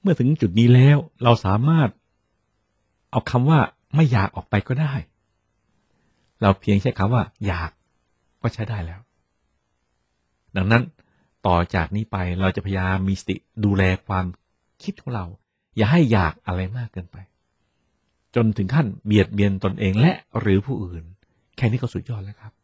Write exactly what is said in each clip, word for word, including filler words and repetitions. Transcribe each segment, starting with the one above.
เมื่อถึงจุดนี้แล้วเราสามารถเอาคำว่าไม่อยากออกไปก็ได้เราเพียงใช้คำว่าอยากก็ใช้ได้แล้วดังนั้นต่อจากนี้ไปเราจะพยายามมีสติดูแลความคิดของเราอย่าให้อยากอะไรมากเกินไปจนถึงขั้นเบียดเบียนตนเองและหรือผู้อื่นแค่นี้ก็สุดยอดแล้วครับ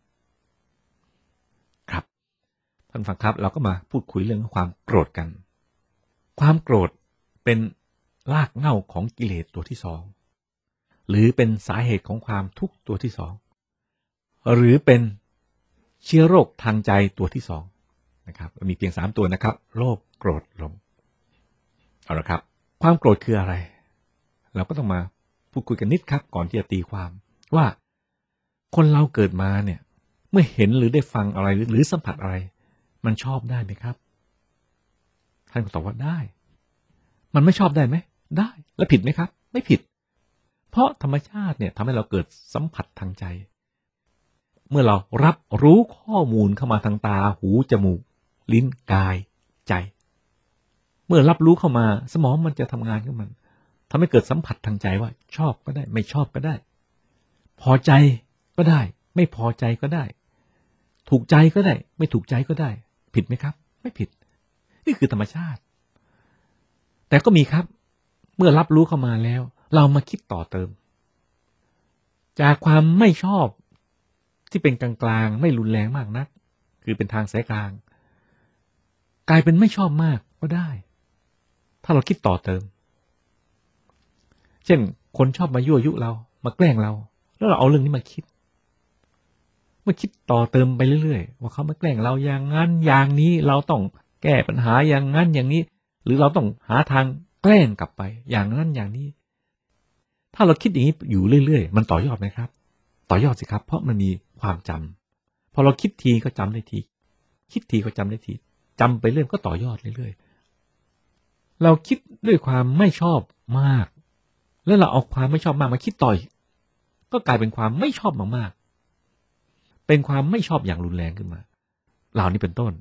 ครับท่านฟังครับเราก็มาพูดคุยเรื่องความโกรธกันความโกรธเป็นรากเหง้าของกิเลสตัวที่สองหรือเป็นสาเหตุของความทุกข์ตัวที่สองหรือเป็นเชื้อโรคทางใจตัวที่สองนะครับมีเพียงสามตัวนะครับโลภโกรธหลงเอาละครับความโกรธคืออะไรเราก็ต้องมาพูดคุยกันนิดครับก่อนที่จะตีความว่าคนเราเกิดมาเนี่ยเมื่อเห็นหรือได้ฟังอะไรหรือสัมผัสอะไรมันชอบได้ไหมครับท่านก็ตอบว่าได้มันไม่ชอบได้ไหมได้แล้วผิดไหมครับไม่ผิดเพราะธรรมชาติเนี่ยทำให้เราเกิดสัมผัสทางใจเมื่อเรารับรู้ข้อมูลเข้ามาทางตาหูจมูกลิ้นกายใจเมื่อรับรู้เข้ามาสมองมันจะทำงานของมันทำให้เกิดสัมผัสทางใจว่าชอบก็ได้ไม่ชอบก็ได้พอใจก็ได้ไม่พอใจก็ได้ถูกใจก็ได้ไม่ถูกใจก็ได้ผิดไหมครับไม่ผิดนี่คือธรรมชาติแต่ก็มีครับเมื่อรับรู้เข้ามาแล้วเรามาคิดต่อเติมจากความไม่ชอบที่เป็นกลางๆไม่รุนแรงมากนักคือเป็นทางสายกลางกลายเป็นไม่ชอบมากก็ได้ถ้าเราคิดต่อเติมเช่นคนชอบมายั่วยุเรามาแกล้งเราแล้วเราเอาเรื่องนี้มาคิดเมื่อคิดต่อเติมไปเรื่อยๆว่าเขามาแกล้งเราอย่างนั้นอย่างนี้เราต้องแก้ปัญหาอย่างนั้นอย่างนี้หรือเราต้องหาทางแกล้งกลับไปอย่างนั้นอย่างนี้ถ้าเราคิดอย่างนี้อยู่เรื่อยๆมันต่อยอดไหมครับต่อยอดสิครับเพราะมันมีความจำพอเราคิดทีก็จำได้ทีคิดทีก็จำได้ทีจำไปเรื่อยก็ต่อยอดเรื่อยๆเราคิดด้วยความไม่ชอบมากแล้วเราเอาความไม่ชอบมากมาคิดต่อยก็กลายเป็นความไม่ชอบมากๆเป็นความไม่ชอบอย่างรุนแรงขึ้นมาเหล่านี้เป็นต้น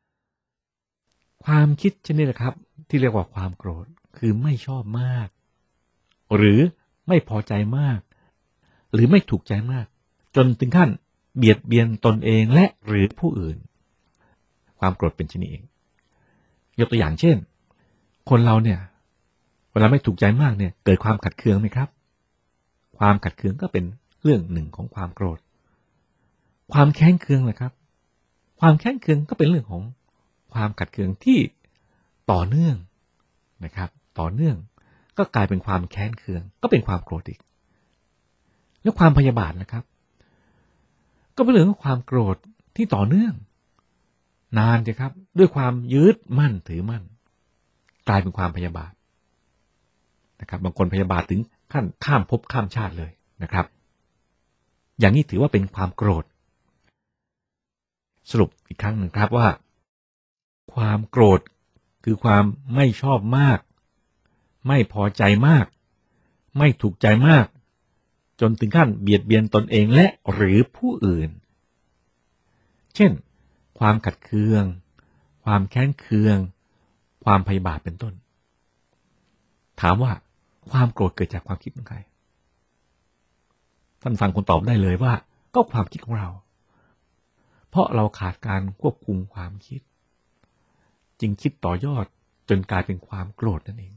ความคิดชนิดนะครับที่เรียกว่าความโกรธคือไม่ชอบมากหรือไม่พอใจมากหรือไม่ถูกใจมากจนถึงขั้นเบียดเบียนตนเองและหรือผู้อื่นความโกรธเป็นชนิดเองยกตัวอย่างเช่นคนเราเนี่ยเวลาไม่ถูกใจมากเนี่ยเกิดความขัดเคืองไหมครับความขัดเคืองก็เป็นเรื่องหนึ่งของความโกรธความแค้นเคืองนะครับความแค้นเคืองก็เป็นเรื่องของความขัดเคืองที่ต่อเนื่องนะครับต่อเนื่องก็กลายเป็นความแค้นเคืองก็เป็นความโกรธอีกแล้วความพยาบาทนะครับก็เป็นเรื่องของความโกรธที่ต่อเนื่องนานเลยครับด้วยความยึดมั่นถือมั่นกลายเป็นความพยาบาทนะครับบางคนพยาบาทถึงขั้นข้ามภพข้ามชาติเลยนะครับอย่างนี้ถือว่าเป็นความโกรธสรุปอีกครั้งหนึ่งครับว่าความโกรธคือความไม่ชอบมากไม่พอใจมากไม่ถูกใจมากจนถึงขั้นเบียดเบียนตนเองและหรือผู้อื่นเช่นความขัดเคืองความแค้นเคืองความพยาบาทเป็นต้นถามว่าความโกรธเกิดจากความคิดของใครท่านฟังคนตอบได้เลยว่าก็ความคิดของเราเพราะเราขาดการควบคุมความคิดจึงคิดต่อยอดจนกลายเป็นความโกรธนั่นเอง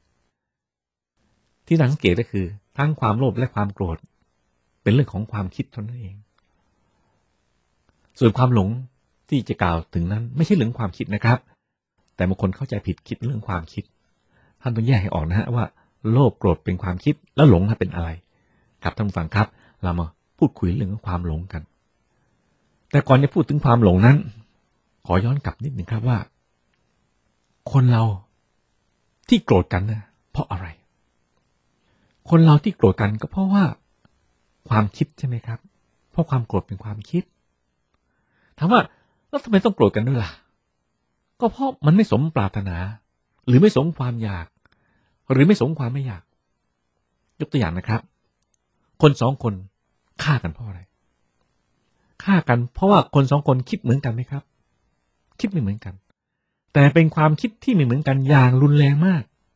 ที่น่าสังเกตก็คือทั้งความโลภและความโกรธเป็นเรื่องของความคิดเท่านั้นเองส่วนความหลงที่จะกล่าวถึงนั้นไม่ใช่เรื่องความคิดนะครับแต่บางคนเข้าใจผิดคิดเรื่องความคิดท่านต้องแยกให้ออกนะฮะว่าโลภโกรธเป็นความคิดแล้วหลงเป็นอะไรครับท่านผู้ฟังครับเรามาพูดคุยเรื่องของความหลงกันแต่ก่อนจะพูดถึงความหลงนั้นขอย้อนกลับนิดหนึ่งครับว่าคนเราที่โกรธกันนะเพราะอะไรคนเราที่โกรธกันก็เพราะว่าความคิดใช่ไหมครับเพราะความโกรธเป็นความคิดถามว่าแล้วทำไมต้องโกรธกันด้วยล่ะก็เพราะมันไม่สมปรารถนาหรือไม่สมความอยากหรือไม่สมความไม่อยากยกตัวอย่างนะครับคนสองคนฆ่ากันเพราะอะไรฆ่ากันเพราะว่าคนสองคนคิดเหมือนกันไหมครับคิดไม่เหมือนกันแต่เป็นความคิดที่ไม่เหมือนกันอย่างรุนแรงมาก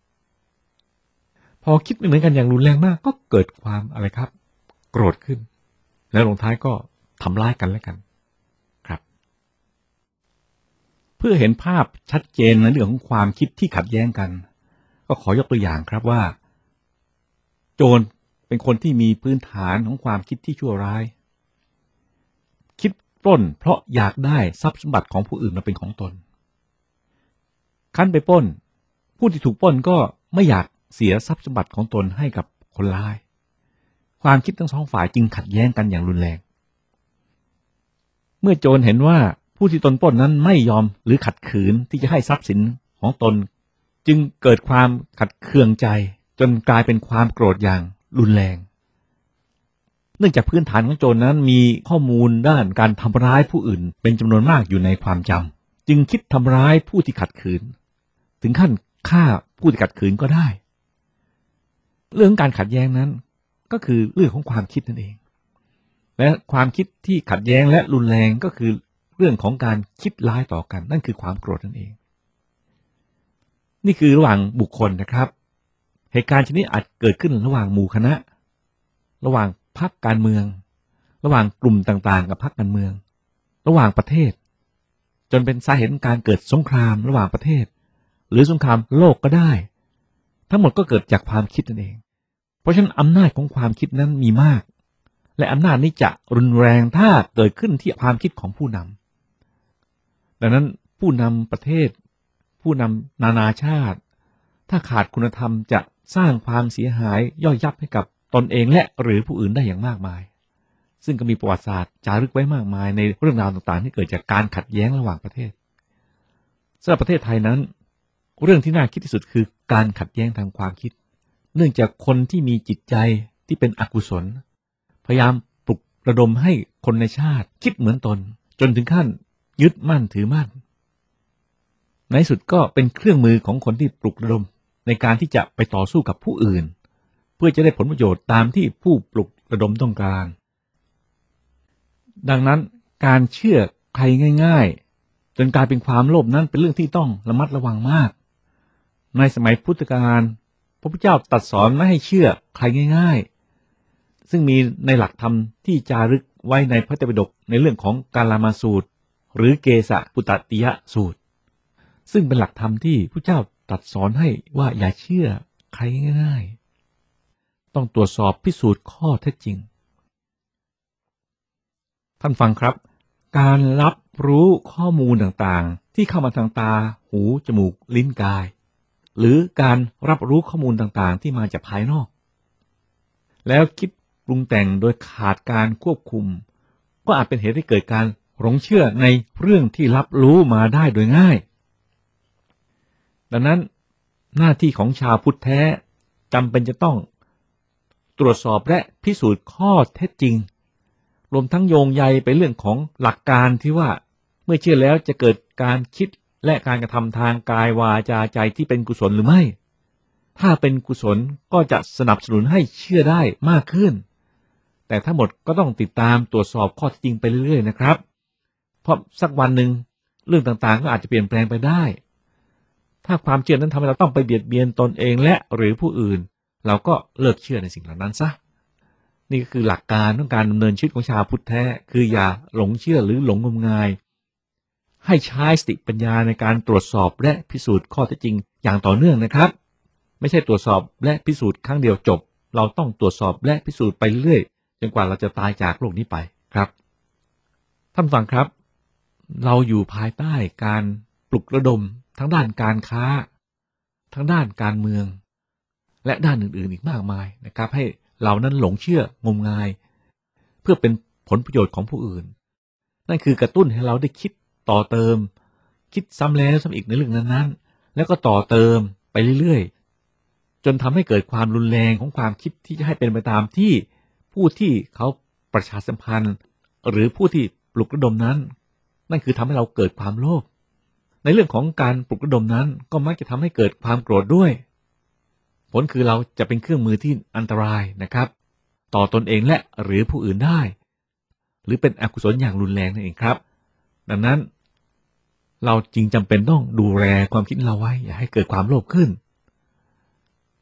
อคิดไม่เหมือนกันอย่างรุนแรงมากก็เกิดความอะไรครับโกรธขึ้นแล้วลงท้ายก็ทำร้ายกันแล้วกันครับเพื่อเห็นภาพชัดเจนในเรื่องของความคิดที่ขัดแย้งกันก็ขอยกตัวอย่างครับว่าโจรเป็นคนที่มีพื้นฐานของความคิดที่ชั่วร้ายคิดปล้นเพราะอยากได้ทรัพย์สมบัติของผู้อื่นมาเป็นของตนคั้นไปปล้นผู้ที่ถูกปล้นก็ไม่อยากเสียทรัพย์สมบัติของตนให้กับคนร้ายความคิดทั้งสองฝ่ายจึงขัดแย้งกันอย่างรุนแรงเมื่อโจรเห็นว่าผู้ที่ตนปล้นนั้นไม่ยอมหรือขัดขืนที่จะให้ทรัพย์สินของตนจึงเกิดความขัดเคืองใจจนกลายเป็นความโกรธอย่างรุนแรงเนื่องจากพื้นฐานของโจรนั้นมีข้อมูลด้านการทำร้ายผู้อื่นเป็นจำนวนมากอยู่ในความจำจึงคิดทำร้ายผู้ที่ขัดขืนถึงขั้นฆ่าผู้ที่ขัดขืนก็ได้เรื่องการขัดแย้งนั้นก็คือเรื่องของความคิดนั่นเองและความคิดที่ขัดแย้งและรุนแรงก็คือเรื่องของการคิดร้ายต่อกันนั่นคือความโกรธนั่นเองนี่คือระหว่างบุคคลนะครับเหตุการณ์ชนิดอาจเกิดขึ้นระหว่างหมู่คณะระหว่างพรรคการเมืองระหว่างกลุ่มต่างๆกับพรรคการเมืองระหว่างประเทศจนเป็นสาเหตุของการเกิดสงครามระหว่างประเทศหรือสงครามโลกก็ได้ทั้งหมดก็เกิดจากความคิดนั่นเองเพราะฉะนั้นอำนาจของความคิดนั้นมีมากและอำนาจนี้จะรุนแรงถ้าเกิดขึ้นที่ความคิดของผู้นำดังนั้นผู้นำประเทศผู้นำนานาชาติถ้าขาดคุณธรรมจะสร้างความเสียหายย่อยยับให้กับตนเองและหรือผู้อื่นได้อย่างมากมายซึ่งก็มีประวัติศาสตร์จารึกไว้มากมายในเรื่องราวต่างๆที่เกิดจากการขัดแย้งระหว่างประเทศสำหรับประเทศไทยนั้นเรื่องที่น่าคิดที่สุดคือการขัดแย้งทางความคิดเนื่องจากคนที่มีจิตใจที่เป็นอกุศลพยายามปลุกระดมให้คนในชาติคิดเหมือนตนจนถึงขั้นยึดมั่นถือมั่นในสุดก็เป็นเครื่องมือของคนที่ปลุกระดมในการที่จะไปต่อสู้กับผู้อื่นเพื่อจะได้ผลประโยชน์ตามที่ผู้ปลุกระดมต้องการดังนั้นการเชื่อใครง่ายๆจนกลายเป็นความโลภนั้นเป็นเรื่องที่ต้องระมัดระวังมากในสมัยพุทธกาลพระพุทธเจ้าตรัสสอนไม่ให้เชื่อใครง่ายๆซึ่งมีในหลักธรรมที่จารึกไว้ในพระไตรปิฎกในเรื่องของกาลามาสูตรหรือเกสะปุตตติยสูตรซึ่งเป็นหลักธรรมที่พระเจ้าตรัสสอนให้ว่าอย่าเชื่อใครง่ายๆต้องตรวจสอบพิสูจน์ข้อเท็จจริงท่านฟังครับการรับรู้ข้อมูลต่างๆที่เข้ามาทางตาหูจมูกลิ้นกายหรือการรับรู้ข้อมูลต่างๆที่มาจากภายนอกแล้วคิดปรุงแต่งโดยขาดการควบคุมก็อาจเป็นเหตุให้เกิดการหลงเชื่อในเรื่องที่รับรู้มาได้โดยง่ายดังนั้นหน้าที่ของชาวพุทธแท้จำเป็นจะต้องตรวจสอบและพิสูจน์ข้อเท็จจริงรวมทั้งโยงใยไปเรื่องของหลักการที่ว่าเมื่อเชื่อแล้วจะเกิดการคิดและการกระทำทางกายวาจาใจที่เป็นกุศลหรือไม่ถ้าเป็นกุศลก็จะสนับสนุนให้เชื่อได้มากขึ้นแต่ทั้งหมดก็ต้องติดตามตรวจสอบข้อเท็จจริงไปเรื่อยๆนะครับเพราะสักวันหนึ่งเรื่องต่างๆก็อาจจะเปลี่ยนแปลงไปได้ถ้าความเชื่อนั้นทำให้เราต้องไปเบียดเบียนตนเองและหรือผู้อื่นเราก็เลิกเชื่อในสิ่งเหล่านั้นซะนี่ก็คือหลักการของการดำเนินชีวิตของชาวพุทธแท้คืออย่าหลงเชื่อหรือหลงงมงายให้ใช้สติปัญญาในการตรวจสอบและพิสูจน์ข้อเท็จจริงอย่างต่อเนื่องนะครับไม่ใช่ตรวจสอบและพิสูจน์ครั้งเดียวจบเราต้องตรวจสอบและพิสูจน์ไปเรื่อยจนกว่าเราจะตายจากโลกนี้ไปครับท่านฟังครับเราอยู่ภายใต้การปลุกระดมทั้งด้านการค้าทั้งด้านการเมืองและด้านอื่นๆอีกมากมายนะครับให้เรานั้นหลงเชื่องมงายเพื่อเป็นผลประโยชน์ของผู้อื่นนั่นคือกระตุ้นให้เราได้คิดต่อเติมคิดซ้ำแล้วซ้ำอีกในเรื่องนั้นๆแล้วก็ต่อเติมไปเรื่อยๆจนทำให้เกิดความรุนแรงของความคิดที่จะให้เป็นไปตามที่ผู้ที่เขาประชาสัมพันธ์หรือผู้ที่ปลุกระดมนั้นนั่นคือทำให้เราเกิดความโลภในเรื่องของการปลุกระดมนั้นก็มักจะทำให้เกิดความโกรธด้วยผลคือเราจะเป็นเครื่องมือที่อันตรายนะครับต่อตนเองและหรือผู้อื่นได้หรือเป็นอกุศลอย่างรุนแรงนั่นเองครับดังนั้นเราจริงจำเป็นต้องดูแลความคิดเราไว้อย่าให้เกิดความโลภขึ้น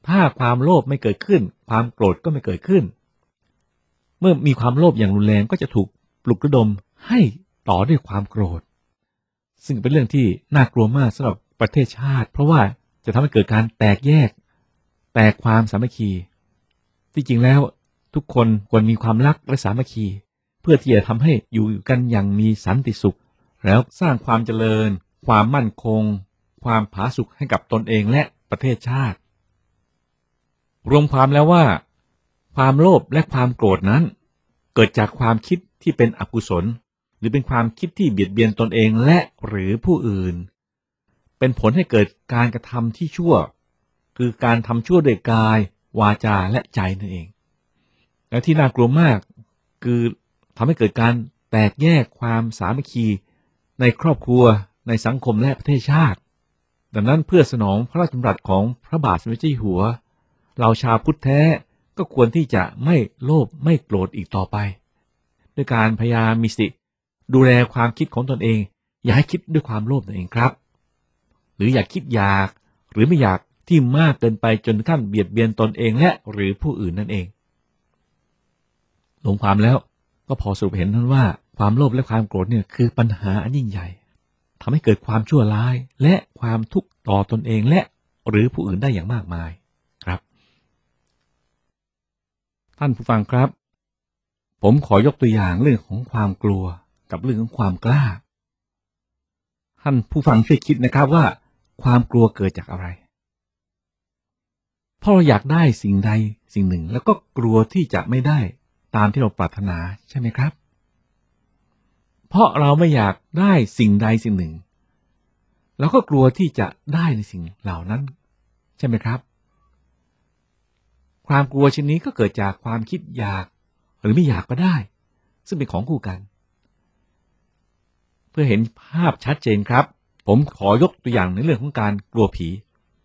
ถ้าความโลภไม่เกิดขึ้นความโกรธก็ไม่เกิดขึ้นเมื่อมีความโลภอย่างรุนแรงก็จะถูกปลุกระดมให้ต่อด้วยความโกรธซึ่งเป็นเรื่องที่น่ากลัวมากสำหรับประเทศชาติเพราะว่าจะทำให้เกิดการแตกแยกแตกความสามัคคีที่จริงแล้วทุกคนควรมีความรักและสามัคคีเพื่อที่จะทำให้อยู่กันอย่างมีสันติสุขแล้วสร้างความเจริญความมั่นคงความผาสุกให้กับตนเองและประเทศชาติรวมความแล้วว่าความโลภและความโกรธนั้นเกิดจากความคิดที่เป็นอกุศลหรือเป็นความคิดที่เบียดเบียนตนเองและหรือผู้อื่นเป็นผลให้เกิดการกระทำที่ชั่วคือการทำชั่วโดยกายวาจาและใจนั่นเองและที่น่ากลัวมากคือทำให้เกิดการแตกแยกความสามัคคีในครอบครัวในสังคมและประเทศชาติดังนั้นเพื่อสนองพระราชดำรัสของพระบาทสมเด็จเจ้าอยู่หัวเราชาวพุทธแท้ก็ควรที่จะไม่โลภไม่โกรธอีกต่อไปด้วยการพยายามมีสติดูแลความคิดของตนเองอย่าให้คิดด้วยความโลภนั่นเองครับหรืออย่าคิดอยากหรือไม่อยากที่มากเกินไปจนขั้นเบียดเบียนตนเองและหรือผู้อื่นนั่นเองลงความแล้วก็พอสรุปเห็นท่านว่าความโลภและความโกรธเนี่ยคือปัญหาอันยิ่งใหญ่ทำให้เกิดความชั่วร้ายและความทุกข์ต่อตนเองและหรือผู้อื่นได้อย่างมากมายครับท่านผู้ฟังครับผมขอยกตัวอย่างเรื่องของความกลัวกับเรื่องของความกล้าท่านผู้ฟังช่วยคิดนะครับว่าความกลัวเกิดจากอะไรเพราะเราอยากได้สิ่งใดสิ่งหนึ่งแล้วก็กลัวที่จะไม่ได้ตามที่เราปรารถนาใช่ไหมครับเพราะเราไม่อยากได้สิ่งใดสิ่งหนึ่งเราก็กลัวที่จะได้ในสิ่งเหล่านั้นใช่ไหมครับความกลัวชนิดนี้ก็เกิดจากความคิดอยากหรือไม่อยากก็ได้ซึ่งเป็นของคู่กันเพื่อเห็นภาพชัดเจนครับผมขอยกตัวอย่างในเรื่องของการกลัวผี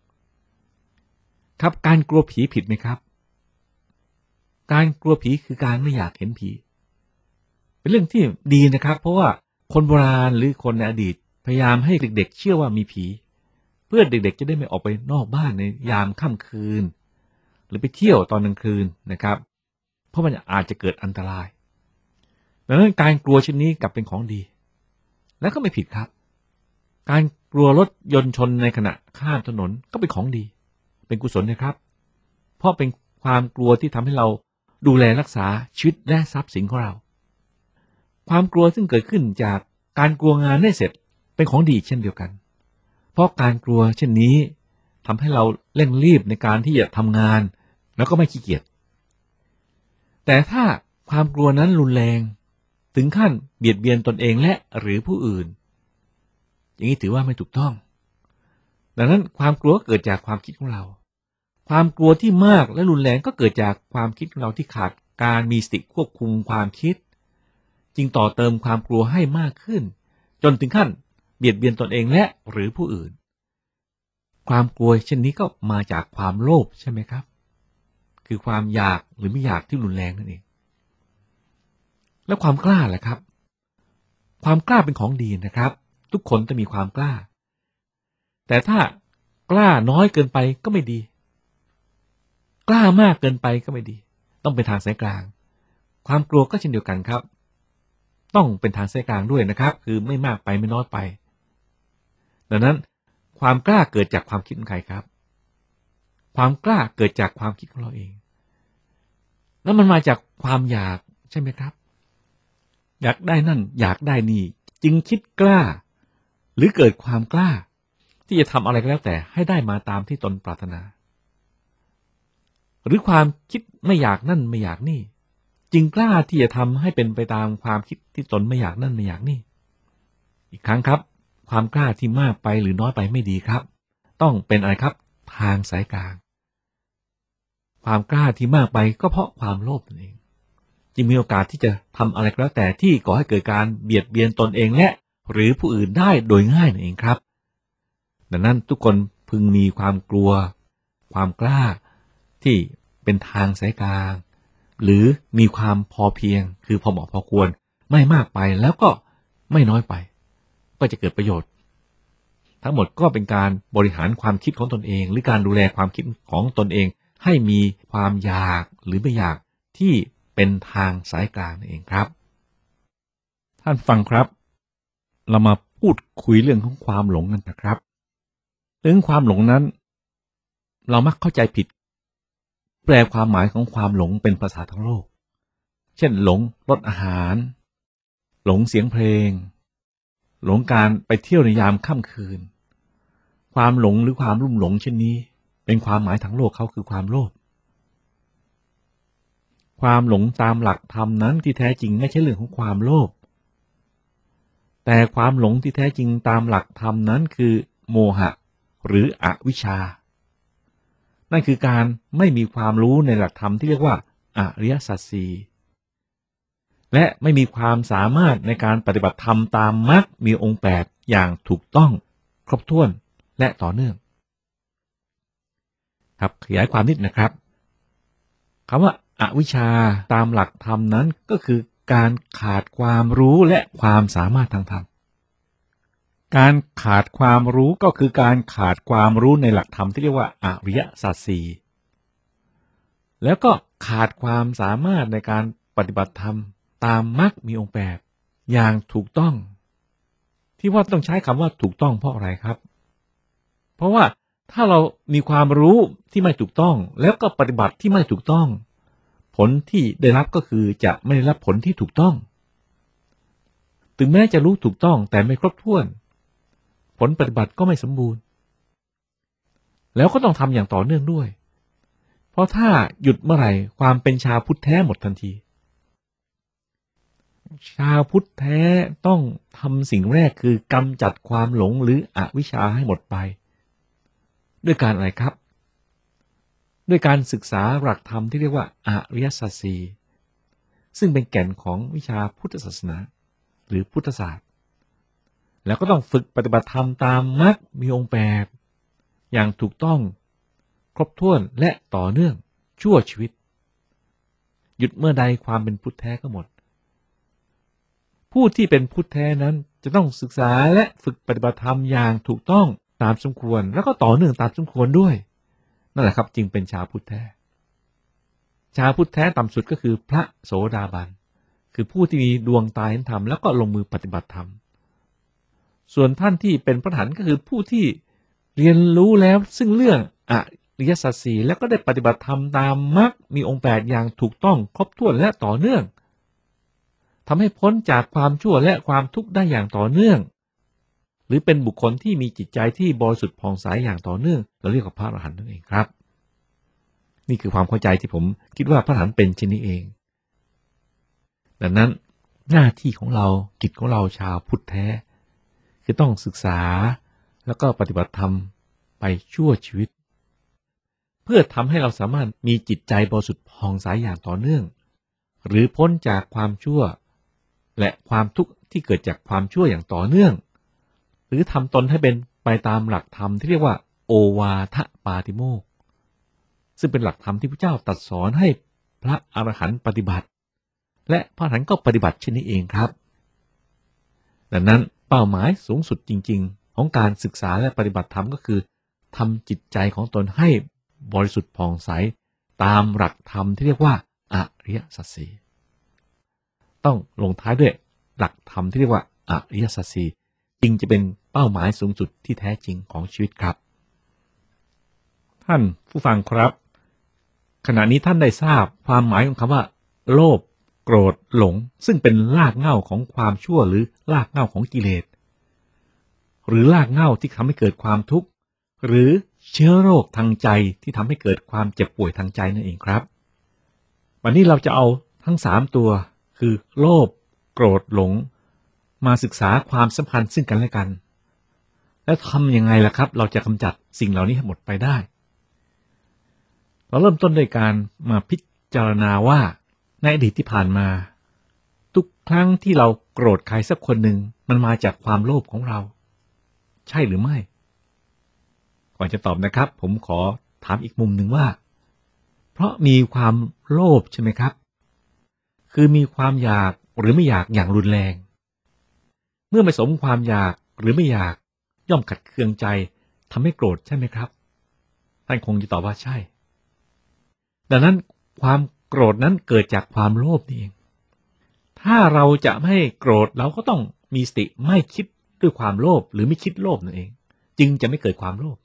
ครับการกลัวผีผิดไหมครับการกลัวผีคือการไม่อยากเห็นผีเป็นเรื่องที่ดีนะครับเพราะว่าคนโบราณหรือคนในอดีตพยายามให้เด็กๆเชื่อว่ามีผีเพื่อเด็กๆจะได้ไม่ออกไปนอกบ้านในยามค่ำคืนหรือไปเที่ยวตอนกลางคืนนะครับเพราะมันอาจจะเกิดอันตรายดังนั้นการกลัวชนิดนี้กลับเป็นของดีและก็ไม่ผิดครับการกลัวรถยนต์ชนในขณะข้ามถนนก็เป็นของดีเป็นกุศลนะครับเพราะเป็นความกลัวที่ทำให้เราดูแลรักษาชีวิตและทรัพย์สินของเราความกลัวซึ่งเกิดขึ้นจากการกลัวงานไม่เสร็จเป็นของดีเช่นเดียวกันเพราะการกลัวเช่นนี้ทำให้เราเร่งรีบในการที่จะทำงานแล้วก็ไม่ขี้เกียจแต่ถ้าความกลัวนั้นรุนแรงถึงขั้นเบียดเบียนตนเองและหรือผู้อื่นอย่างนี้ถือว่าไม่ถูกต้องดังนั้นความกลัวเกิดจากความคิดของเราความกลัวที่มากและรุนแรงก็เกิดจากความคิดของเราที่ขาดการมีสติควบคุมความคิดจึงต่อเติมความกลัวให้มากขึ้นจนถึงขั้นเบียดเบียนตนเองและหรือผู้อื่นความกลัวเช่นนี้ก็มาจากความโลภใช่ไหมครับคือความอยากหรือไม่อยากที่รุนแรงนั่นเองแล้วความกล้าล่ะครับความกล้าเป็นของดีนะครับทุกคนต้องมีความกล้าแต่ถ้ากล้าน้อยเกินไปก็ไม่ดีกล้ามากเกินไปก็ไม่ดีต้องเป็นทางสายกลางความกลัวก็เช่นเดียวกันครับต้องเป็นทางสายกลางด้วยนะครับคือไม่มากไปไม่น้อยไปดังนั้นความกล้าเกิดจากความคิดของใครครับความกล้าเกิดจากความคิดของเราเองแล้วมันมาจากความอยากใช่ไหมครับอยากได้นั่นอยากได้นี่จึงคิดกล้าหรือเกิดความกล้าที่จะทำอะไรก็แล้วแต่ให้ได้มาตามที่ตนปรารถนาหรือความคิดไม่อยากนั่นไม่อยากนี่จึงกล้าที่จะทำให้เป็นไปตามความคิดที่ตนไม่อยากนั่นไม่อยากนี่อีกครั้งครับความกล้าที่มากไปหรือน้อยไปไม่ดีครับต้องเป็นอะไรครับทางสายกลางความกล้าที่มากไปก็เพราะความโลภนั่นเองจึงมีโอกาสที่จะทำอะไรก็แล้วแต่ที่ก่อให้เกิดการเบียดเบียนตนเองและหรือผู้อื่นได้โดยง่ายนั่นเองครับดังนั้นทุกคนพึงมีความกลัวความกล้าที่เป็นทางสายกลางหรือมีความพอเพียงคือพอเหมาะพอควรไม่มากไปแล้วก็ไม่น้อยไปก็จะเกิดประโยชน์ทั้งหมดก็เป็นการบริหารความคิดของตนเองหรือการดูแลความคิดของตนเองให้มีความอยากหรือไม่อยากที่เป็นทางสายกลางนั่นเองครับท่านฟังครับเรามาพูดคุยเรื่องของความหลงกันนะครับเรื่องความหลงนั้นเรามักเข้าใจผิดแปลความหมายของความหลงเป็นภาษาทั้งโลกเช่นหลงรสอาหารหลงเสียงเพลงหลงการไปเที่ยวในยามค่ำคืนความหลงหรือความลุ่มหลงเช่นนี้เป็นความหมายทางโลกเขาคือความโลภความหลงตามหลักธรรมนั้นที่แท้จริงไม่ใช่เรื่องของความโลภแต่ความหลงที่แท้จริงตามหลักธรรมนั้นคือโมหะหรืออวิชชานั่นคือการไม่มีความรู้ในหลักธรรมที่เรียกว่าอริยสัจสี่และไม่มีความสามารถในการปฏิบัติธรรมตามมรรคมีองค์แปดอย่างถูกต้องครบถ้วนและต่อเนื่องครับขยายความนิดนะครับคำว่าอวิชชาตามหลักธรรมนั้นก็คือการขาดความรู้และความสามารถทางธรรมการขาดความรู้ก็คือการขาดความรู้ในหลักธรรมที่เรียกว่าอริยสัจสี่แล้วก็ขาดความสามารถในการปฏิบัติธรรมตามมรรคมีองค์แปดอย่างถูกต้องที่ว่าต้องใช้คำว่าถูกต้องเพราะอะไรครับเพราะว่าถ้าเรามีความรู้ที่ไม่ถูกต้องแล้วก็ปฏิบัติที่ไม่ถูกต้องผลที่ได้รับก็คือจะไม่ได้รับผลที่ถูกต้องถึงแม้จะรู้ถูกต้องแต่ไม่ครบถ้วนผลปฏิบัติก็ไม่สมบูรณ์แล้วก็ต้องทำอย่างต่อเนื่องด้วยเพราะถ้าหยุดเมื่อไหร่ความเป็นชาวพุทธแท้หมดทันทีชาวพุทธแท้ต้องทำสิ่งแรกคือกำจัดความหลงหรืออวิชชาให้หมดไปด้วยการอะไรครับด้วยการศึกษาหลักธรรมที่เรียกว่าอริยสัจสี่ซึ่งเป็นแก่นของวิชาพุทธศาสนาหรือพุทธศาสตร์แล้วก็ต้องฝึกปฏิบัติธรรมตามมรรคมีองค์แปดอย่างถูกต้องครบถ้วนและต่อเนื่องชั่วชีวิตหยุดเมื่อใดความเป็นพุทธแท้ก็หมดผู้ที่เป็นพุทธแท้นั้นจะต้องศึกษาและฝึกปฏิบัติธรรมอย่างถูกต้องตามสมควรแล้วก็ต่อเนื่องตามสมควรด้วยนั่นแหละครับจึงเป็นชาวพุทธแท้ชาวพุทธแท้ต่ำสุดก็คือพระโสดาบันคือผู้ที่มีดวงตาเห็นธรรมแล้วก็ลงมือปฏิบัติธรรมส่วนท่านที่เป็นพระอรหันต์ก็คือผู้ที่เรียนรู้แล้วซึ่งเรื่องอริยสัจสี่แล้วก็ได้ปฏิบัติธรรมตามมรรคมีองค์แปดอย่างถูกต้องครบถ้วนและต่อเนื่องทำให้พ้นจากความชั่วและความทุกข์ได้อย่างต่อเนื่องหรือเป็นบุคคลที่มีจิตใจที่บริสุทธิ์ผ่องใสอย่างต่อเนื่องเราเรียกว่าพระอรหันต์นั่นเองครับนี่คือความเข้าใจที่ผมคิดว่าพระอรหันต์เป็นเช่นนี้เองดังนั้นหน้าที่ของเรากิจของเราชาวพุทธแท้คือต้องศึกษาแล้วก็ปฏิบัติธรรมไปชั่วชีวิตเพื่อทำให้เราสามารถมีจิตใจบริสุทธิ์ผ่องใสอย่างต่อเนื่องหรือพ้นจากความชั่วและความทุกข์ที่เกิดจากความชั่วอย่างต่อเนื่องหรือทำตนให้เป็นไปตามหลักธรรมที่เรียกว่าโอวาทปาติโมกข์ซึ่งเป็นหลักธรรมที่พระเจ้าตรัสสอนให้พระอรหันต์ปฏิบัติและพระอรหันต์ก็ปฏิบัติเช่นนี้เองครับดังนั้นเป้าหมายสูงสุดจริงๆของการศึกษาและปฏิบัติธรรมก็คือทำจิตใจของตนให้บริสุทธิ์ผ่องใสตามหลักธรรมที่เรียกว่าอริยสัจสี่ต้องลงท้ายด้วยหลักธรรมที่เรียกว่าอริยสัจสี่จึงจะเป็นเป้าหมายสูงสุดที่แท้จริงของชีวิตครับท่านผู้ฟังครับขณะนี้ท่านได้ทราบความหมายของคำว่าโลภโกรธหลงซึ่งเป็นรากเหง้าของความชั่วหรือรากเหง้าของกิเลสหรือรากเหง้าที่ทำให้เกิดความทุกข์หรือเชื้อโรคทางใจที่ทำให้เกิดความเจ็บป่วยทางใจนั่นเองครับวันนี้เราจะเอาทั้งสามตัวคือโลภโกรธหลงมาศึกษาความสัมพันธ์ซึ่งกันและกันแล้วทำยังไงล่ะครับเราจะกำจัดสิ่งเหล่านี้ให้หมดไปได้เราเริ่มต้นด้วยการมาพิจารณาว่าในอดีตที่ผ่านมาทุกครั้งที่เราโกรธใครสักคนหนึ่งมันมาจากความโลภของเราใช่หรือไม่ก่อนจะตอบนะครับผมขอถามอีกมุมหนึ่งว่าเพราะมีความโลภใช่ไหมครับคือมีความอยากหรือไม่อยากอย่างรุนแรงเมื่อไม่สมความอยากหรือไม่อยากย่อมขัดเคืองใจทำให้โกรธใช่ไหมครับท่านคงจะตอบว่าใช่ดังนั้นความโกรธนั้นเกิดจากความโลภนี่เองถ้าเราจะไม่โกรธเราก็ต้องมีสติไม่คิดด้วยความโลภหรือไม่คิดโลภนั่นเองจึงจะไม่เกิดความโลภ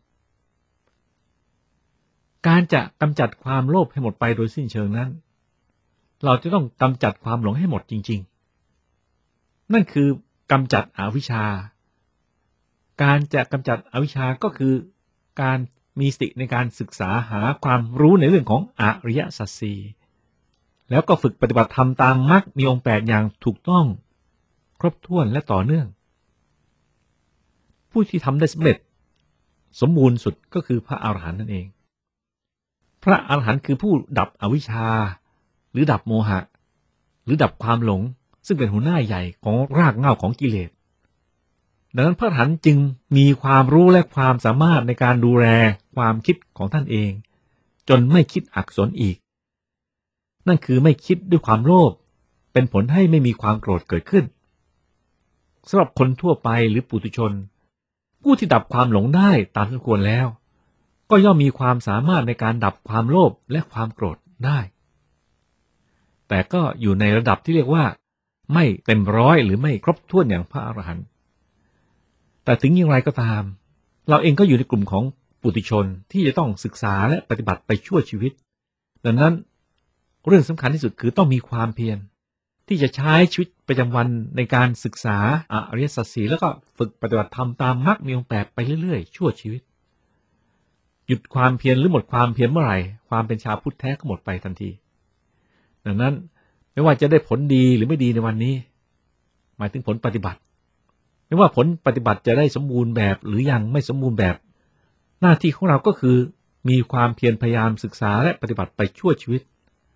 การจะกำจัดความโลภให้หมดไปโดยสิ้นเชิงนั้นเราจะต้องกำจัดความหลงให้หมดจริงๆนั่นคือกำจัดอวิชชาการจะกำจัดอวิชชาก็คือการมีสติในการศึกษาหาความรู้ในเรื่องของอริยสัจสี่แล้วก็ฝึกปฏิบัติธรรมตามมรรคมีองค์แปดอย่างถูกต้องครบถ้วนและต่อเนื่องผู้ที่ทำได้สำเร็จสมบูรณ์สุดก็คือพระอรหันต์นั่นเองพระอรหันต์คือผู้ดับอวิชชาหรือดับโมหะหรือดับความหลงซึ่งเป็นหัวหน้าใหญ่ของรากเหง้าของกิเลสดังนั้นพระอรหันต์จึงมีความรู้และความสามารถในการดูแลความคิดของท่านเองจนไม่คิดอกุศลอีกนั่นคือไม่คิดด้วยความโลภเป็นผลให้ไม่มีความโกรธเกิดขึ้นสำหรับคนทั่วไปหรือปุถุชนผู้ที่ดับความหลงได้ตามสมควรแล้วก็ย่อมมีความสามารถในการดับความโลภและความโกรธได้แต่ก็อยู่ในระดับที่เรียกว่าไม่เต็มร้อยหรือไม่ครบถ้วนอย่างพระอรหันต์แต่ถึงอย่างไรก็ตามเราเองก็อยู่ในกลุ่มของปุถุชนที่จะต้องศึกษาและปฏิบัติไปชั่วชีวิตดังนั้นเรื่องสำคัญที่สุดคือต้องมีความเพียรที่จะใช้ชีวิตประจำวันในการศึกษาอริยสัจสี่แล้วก็ฝึกปฏิบัติธรรมตามมรรคมีองค์แปดไปเรื่อยๆชั่วชีวิตหยุดความเพียรหรือหมดความเพียรเมื่อไหร่ความเป็นชาวพุทธแท้ก็หมดไปทันทีดังนั้นไม่ว่าจะได้ผลดีหรือไม่ดีในวันนี้หมายถึงผลปฏิบัติไม่ว่าผลปฏิบัติจะได้สมบูรณ์แบบหรือยังไม่สมบูรณ์แบบหน้าที่ของเราก็คือมีความเพียรพยายามศึกษาและปฏิบัติไปชั่วชีวิต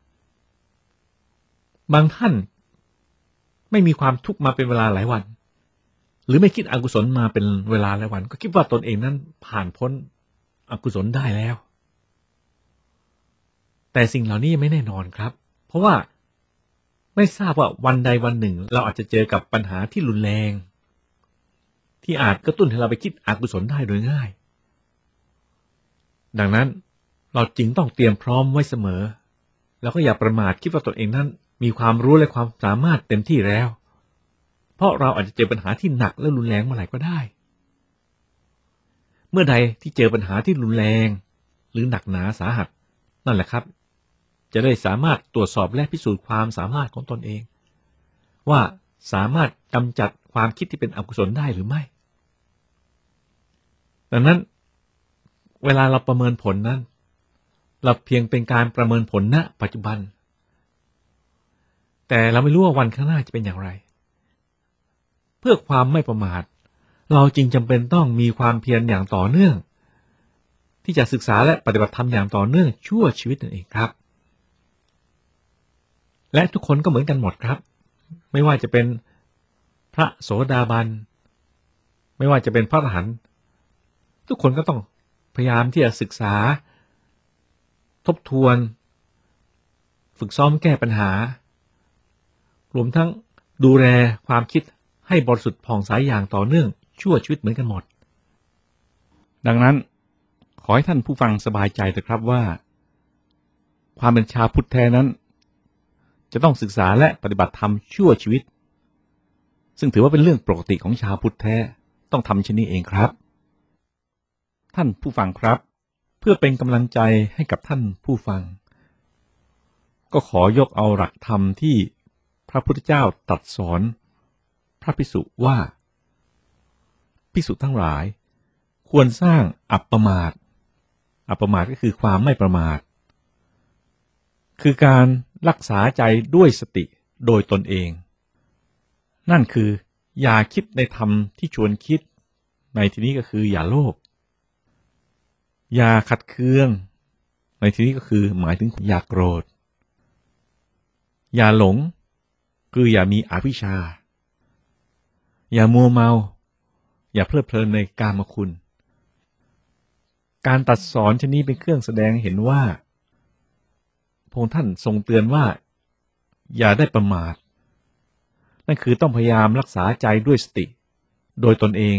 บางท่านไม่มีความทุกข์มาเป็นเวลาหลายวันหรือไม่คิดอกุศลมาเป็นเวลาหลายวันก็คิดว่าตนเองนั้นผ่านพ้นอกุศลได้แล้วแต่สิ่งเหล่านี้ไม่แน่นอนครับเพราะว่าไม่ทราบว่าวันใดวันหนึ่งเราอาจจะเจอกับปัญหาที่รุนแรงที่อาจกระตุ้นให้เราไปคิดอกุศลได้โดยง่ายดังนั้นเราจึงต้องเตรียมพร้อมไว้เสมอแล้วก็อย่าประมาทคิดว่าตนเองนั้นมีความรู้และความสามารถเต็มที่แล้วเพราะเราอาจจะเจอปัญหาที่หนักและรุนแรงเมื่อไหร่ก็ได้เมื่อใดที่เจอปัญหาที่รุนแรงหรือหนักหนาสาหัสนั่นแหละครับจะได้สามารถตรวจสอบและพิสูจน์ความสามารถของตนเองว่าสามารถกำจัดความคิดที่เป็นอกุศลได้หรือไม่ดังนั้นเวลาเราประเมินผลนั้นเราเพียงเป็นการประเมินผลณปัจจุบันแต่เราไม่รู้ว่าวันข้างหน้าจะเป็นอย่างไรเพื่อความไม่ประมาทเราจึงจำเป็นต้องมีความเพียรอย่างต่อเนื่องที่จะศึกษาและปฏิบัติธรรมอย่างต่อเนื่องชั่วชีวิตนั่นเองครับและทุกคนก็เหมือนกันหมดครับไม่ว่าจะเป็นพระโสดาบันไม่ว่าจะเป็นพระอรหันต์ทุกคนก็ต้องพยายามที่จะศึกษาทบทวนฝึกซ้อมแก้ปัญหารวมทั้งดูแลความคิดให้บริสุทธิ์ผ่องใสอย่างต่อเนื่องชั่วชีวิตเหมือนกันหมดดังนั้นขอให้ท่านผู้ฟังสบายใจเถอะครับว่าความเป็นชาวพุทธแท้นั้นจะต้องศึกษาและปฏิบัติธรรมชั่วชีวิตซึ่งถือว่าเป็นเรื่องปกติของชาวพุทธแท้ต้องทำเช่นนี้เองครับท่านผู้ฟังครับเพื่อเป็นกำลังใจให้กับท่านผู้ฟังก็ขอยกเอาหลักธรรมที่พระพุทธเจ้าตรัสสอนพระภิกษุว่าภิกษุทั้งหลายควรสร้างอัปปมาทอัปปมาทก็คือความไม่ประมาทคือการรักษาใจด้วยสติโดยตนเองนั่นคืออย่าคิดในธรรมที่ชวนคิดในที่นี้ก็คืออย่าโลภอย่าขัดเคืองในที่นี้ก็คือหมายถึงอย่าโกรธอย่าหลงคืออย่ามีอวิชชาอย่ามัวเมาอย่าเพลิดเพลินในกามคุณการตรัสสอนชนี้เป็นเครื่องแสดงเห็นว่าพระองค์ท่านทรงเตือนว่าอย่าได้ประมาทนั่นคือต้องพยายามรักษาใจด้วยสติโดยตนเอง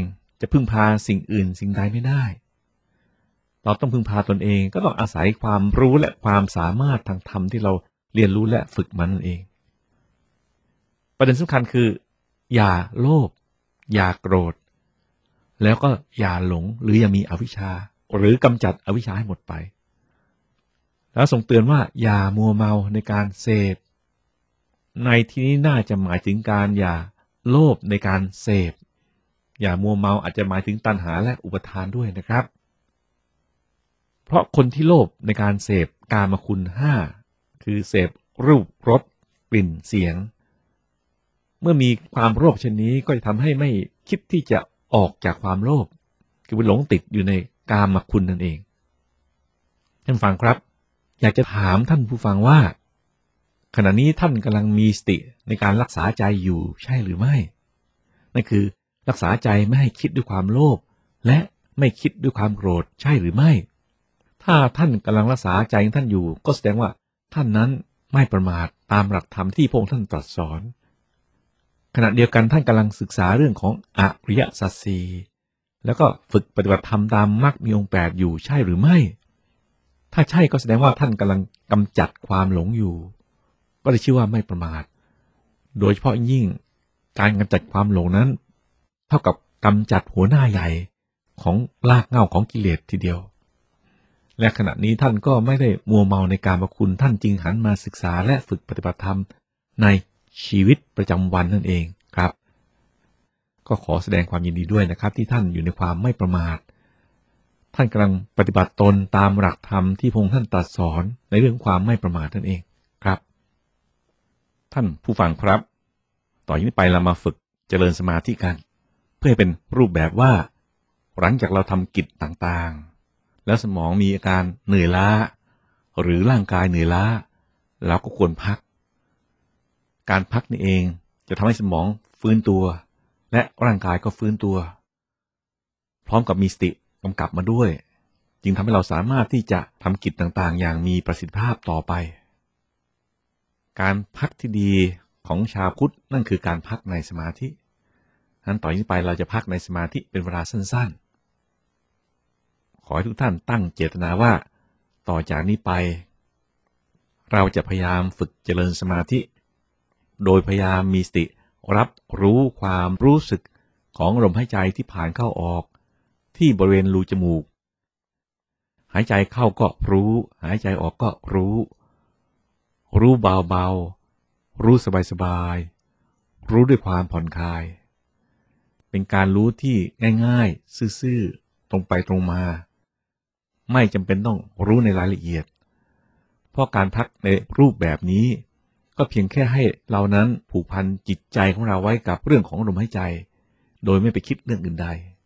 จะพึ่งพาสิ่งอื่นสิ่งใดไม่ได้เราต้องพึ่งพาตนเองก็ต้องอาศัยความรู้และความสามารถทางธรรมที่เราเรียนรู้และฝึกมันนั่นเองประเด็นสำคัญคืออย่าโลภอย่าโกรธแล้วก็อย่าหลงหรืออย่ามีอวิชชาหรือกำจัดอวิชชาให้หมดไปแล้วทรงเตือนว่าอย่ามัวเมาในการเสพในที่นี้น่าจะหมายถึงการอย่าโลภในการเสพอย่ามัวเมาอาจจะหมายถึงตัณหาและอุปทานด้วยนะครับเพราะคนที่โลภในการเสพกามคุณห้าคือเสพรูปรสกลิ่นเสียงเมื่อมีความโลภเช่นนี้ก็จะทำให้ไม่คิดที่จะออกจากความโลภคือไปหลงติดอยู่ในกามคุณนั่นเองท่านฟังครับอยากจะถามท่านผู้ฟังว่าขณะนี้ท่านกำลังมีสติในการรักษาใจอยู่ใช่หรือไม่นั่นคือรักษาใจไม่ให้คิดด้วยความโลภและไม่คิดด้วยความโกรธใช่หรือไม่ถ้าท่านกำลังรักษาใจของท่านอยู่ก็แสดงว่าท่านนั้นไม่ประมาทตามหลักธรรมที่พระองค์ท่านตรัสสอนขณะเดียวกันท่านกำลังศึกษาเรื่องของอริยสัจสี่แล้วก็ฝึกปฏิบัติธรรมตามมรรคมีองค์แปดอยู่ใช่หรือไม่ถ้าใช่ก็แสดงว่าท่านกำลังกำจัดความหลงอยู่ก็ได้ชื่อว่าไม่ประมาทโดยเฉพาะยิ่งการกำจัดความหลงนั้นเท่ากับกำจัดหัวหน้าใหญ่ของรากเหง้าของกิเลสทีเดียวและขณะนี้ท่านก็ไม่ได้มัวเมาในการมคุณท่านจึงหันมาศึกษาและฝึกปฏิบัติธรรมในชีวิตประจำวันนั่นเองครับก็ขอแสดงความยินดีด้วยนะครับที่ท่านอยู่ในความไม่ประมาทท่านกำลังปฏิบัติตนตามหลักธรรมที่พระองค์ท่านตรัสสอนในเรื่องความไม่ประมาทนั่นเองครับท่านผู้ฟังครับต่อจากนี้ไปเรามาฝึกเจริญสมาธิกันเพื่อให้เป็นรูปแบบว่าหลังจากเราทำกิจต่างๆแล้วสมองมีอาการเหนื่อยล้าหรือร่างกายเหนื่อยล้าเราก็ควรพักการพักนี่เองจะทำให้สมองฟื้นตัวและร่างกายก็ฟื้นตัวพร้อมกับมีสติกำกับมาด้วยจึงทำให้เราสามารถที่จะทำกิจต่างๆอย่างมีประสิทธิภาพต่อไปการพักที่ดีของชาวพุทธนั่นคือการพักในสมาธินั้นต่อจากนี้ไปเราจะพักในสมาธิเป็นเวลาสั้นๆขอให้ทุกท่านตั้งเจตนาว่าต่อจากนี้ไปเราจะพยายามฝึกเจริญสมาธิโดยพยายามมีสติรับรู้ความรู้สึกของลมหายใจที่ผ่านเข้าออกที่บริเวณรูจมูกหายใจเข้าก็รู้หายใจออกก็รู้รู้เบาๆรู้สบายๆรู้ด้วยความผ่อนคลายเป็นการรู้ที่ง่ายๆซื่อๆตรงไปตรงมาไม่จำเป็นต้องรู้ในรายละเอียดเพราะการพักในรูปแบบนี้ก็เพียงแค่ให้เรานั้นผูกพันจิตใจของเราไว้กับเรื่องของลมหายใจโดยไม่ไปคิดเรื่องอื่นใด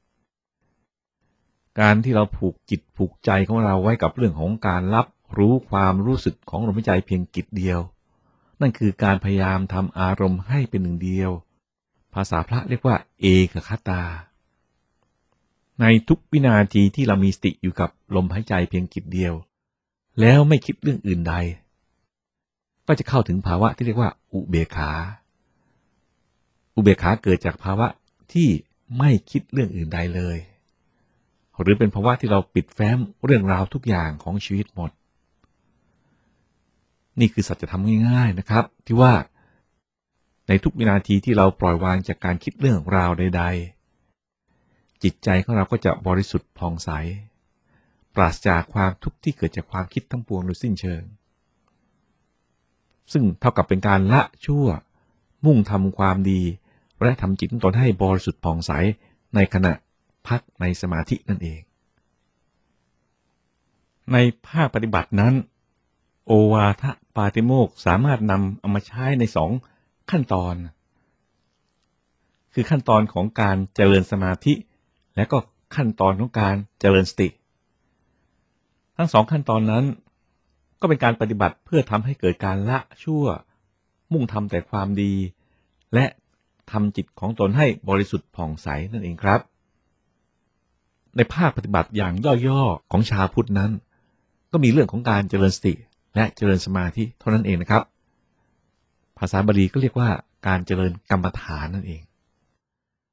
การที่เราผูกจิตผูกใจของเราไว้กับเรื่องของการรับรู้ความรู้สึกของลมหายใจเพียงกิจเดียวนั่นคือการพยายามทำอารมณ์ให้เป็นหนึ่งเดียวภาษาพระเรียกว่าเอกคตาในทุกวินาทีที่เรามีสติอยู่กับลมหายใจเพียงกิจเดียวแล้วไม่คิดเรื่องอื่นใดก็จะเข้าถึงภาวะที่เรียกว่าอุเบกขาอุเบกขาเกิดจากภาวะที่ไม่คิดเรื่องอื่นใดเลยหรือเป็นภาวะที่เราปิดแฟ้มเรื่องราวทุกอย่างของชีวิตหมดนี่คือสัจธรรมง่ายๆนะครับที่ว่าในทุกวินาทีที่เราปล่อยวางจากการคิดเรื่องราวใดๆจิตใจของเราก็จะบริสุทธิ์ผ่องใสปราศจากความทุกข์ที่เกิดจากความคิดทั้งปวงโดยสิ้นเชิงซึ่งเท่ากับเป็นการละชั่วมุ่งทำความดีและทำจิตของตนให้บริสุทธิ์ผ่องใสในขณะพักในสมาธินั่นเองในภาคปฏิบัตินั้นโอวาทปาติโมกข์สามารถนำเอามาใช้ในสองขั้นตอนคือขั้นตอนของการเจริญสมาธิและก็ขั้นตอนของการเจริญสติทั้งสองขั้นตอนนั้นก็เป็นการปฏิบัติเพื่อทำให้เกิดการละชั่วมุ่งทำแต่ความดีและทำจิตของตนให้บริสุทธิ์ผ่องใสนั่นเองครับในภาคปฏิบัติอย่างย่อๆของชาวพุทธนั้นก็มีเรื่องของการเจริญสติและเจริญสมาธิเท่านั้นเองนะครับภาษาบาลีก็เรียกว่าการเจริญกรรมฐานนั่นเอง